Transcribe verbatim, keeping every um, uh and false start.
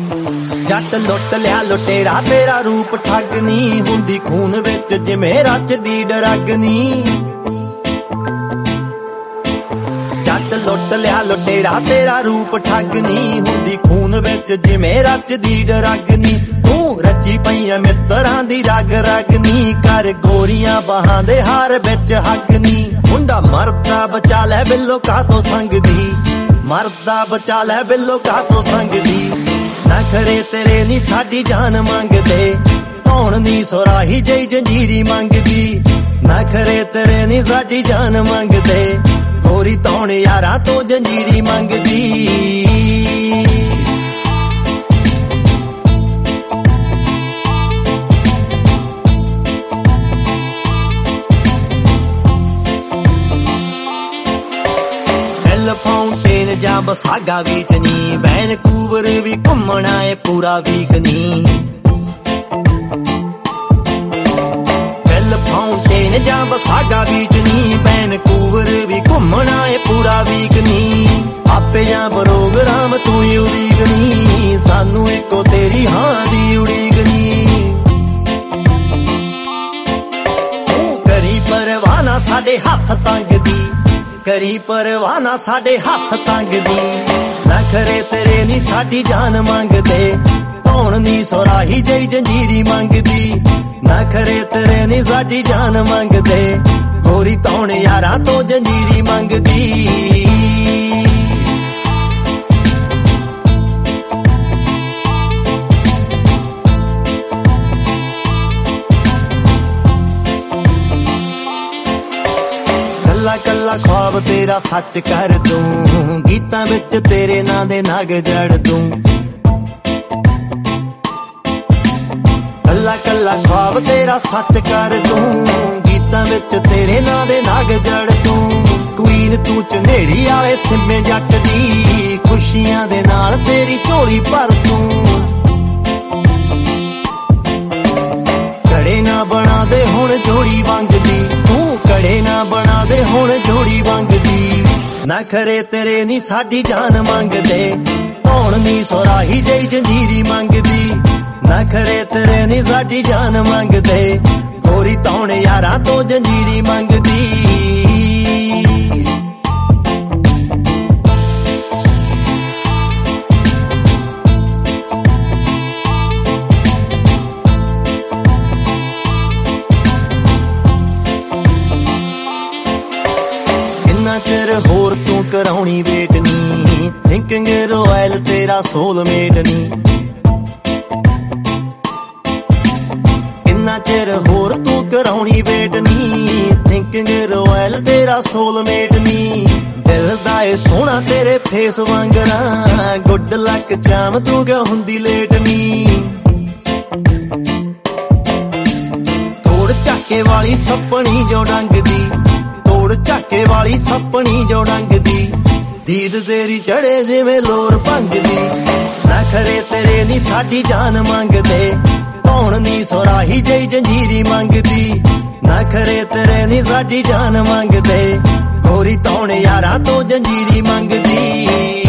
जट लुट लिया लुटेरा तेरा रूप ठगनी हुंदी खून विच जिवें रचदी डरगनी। जट लुट लिया लुटेरा तेरा रूप ठगनी हुंदी खून विच जिवें रचदी डरगनी। तू रची पईया मित्रां दी रग रगनी कर गोरियां बाहां दे हार विच हगनी। मुंडा मरदा बचा लै बिल्लो कातों संगदी मरदा बचा लै बिल्लो कातों संगदी। नखरे तेरे नी साडी जान मंगदे धौण नी सुराही जई जंजीरी मंगदी। नखरे तेरे नी साडी जान मंगदे गोरी धौण यारां तो जंजीरी मंगदी। फाउंटेन जा बसागा बीच नी वैनकूवर भी घूमना है पूरा वीक नी। वेल फाउंटेन जा बसागा बीच नी वैनकूवर भी घूमना है पूरा वीक नी। आपे जा प्रोग्राम तू ही उड़ीगनी सानू इको तेरी हां दी उड़ीगनी। तू करी परवाना साडे हथ तंग दी करी परवाना साडे हथ तंगदी। नखरे तेरे नी साडी जान मंगदे धौण नी सुराही जई जंजीरी मंगदी। नखरे तेरे नी साडी जान मंगदे गोरी धौण यारां तो जंजीरी मंगदी। कल्ला कल्ला ख्वाब तेरा सच कर दूं गीतां विच तेरे नां दे नग जड़ दूं। कल्ला कल्ला ख्वाब तेरा सच कर दूं गीतां विच तेरे नां दे नग जड़ दूं। क्वीन तू झनेड़ी आले सिम्मे जट दी खुशियां दे नाल तेरी झोली भर दूं। कड़े ना बना दे हुण जोड़ी मंगदी तू कड़े ना बना दे हुण जोड़ी मंगदी। नखरे तेरे नी साडी जान मंगदे धौण नी सुराही जई जंजीरी मंगदी। नखरे तेरे नी साडी जान मंगदे गोरी धौण यारां तो जंजीरी मंगदी। चिर होर तू कराउणी वेट नी थिंकिंग रॉयल तेरा सोलमेट नी। इन्ना चिर होर तू कराउणी वेट नी थिंकिंग रॉयल तेरा सोलमेट नी। दिल दा ए सोहना तेरे फेस वांगरा गुड लक चाम तू क्या हुंदी लेट नी। तोड़ झाके वाली सपनी जो डंगदी तोड़ झाके वाली सपनी जो डंगदी। दीद तेरी चढ़े जिवें लोर भंगदी। नखरे तेरे नी साडी जान मंगदे धौण नी सुराही जई जंजीरी मंगदी। नखरे तेरे नी साडी जान मंगदे गोरी धौण यारां तो जंजीरी मंगदी।